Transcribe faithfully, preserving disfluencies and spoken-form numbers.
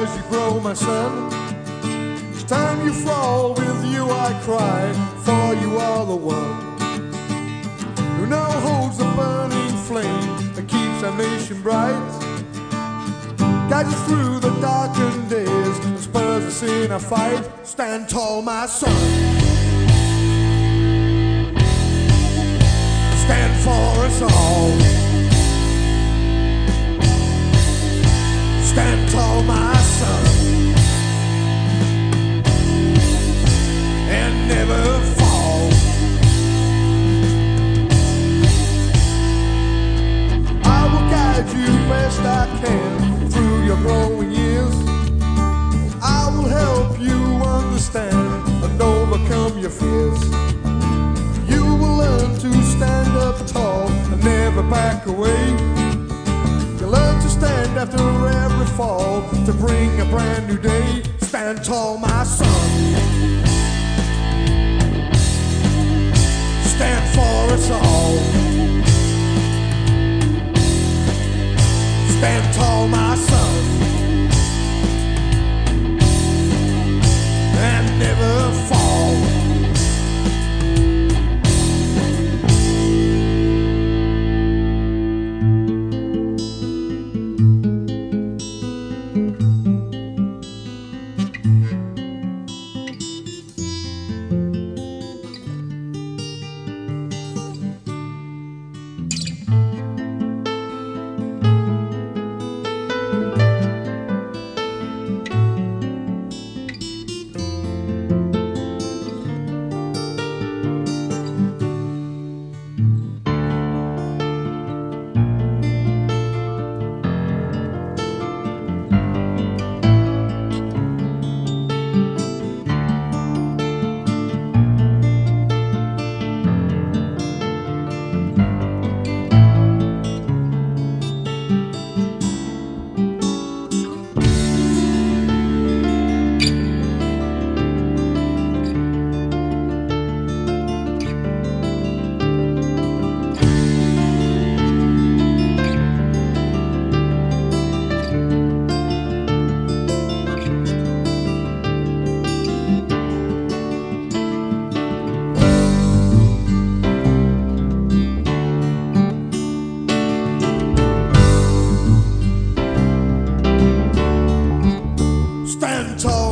as you grow, my son. Each time you fall, with you I cry, for you are the one who now holds the burning flame that keeps our nation bright, guides us through the darkened days and spurs us in our fight. Stand tall, my son. Stand for us all. Stand tall, my son, and never fall. I will guide you best I can through your growing years. I will help you understand and overcome your fears. You will learn to stand up tall and never back away. You learn to stand after every fall to bring a brand new day. Stand tall, my son. Stand for us all. Stand tall, my son, and never fall. Stand tall.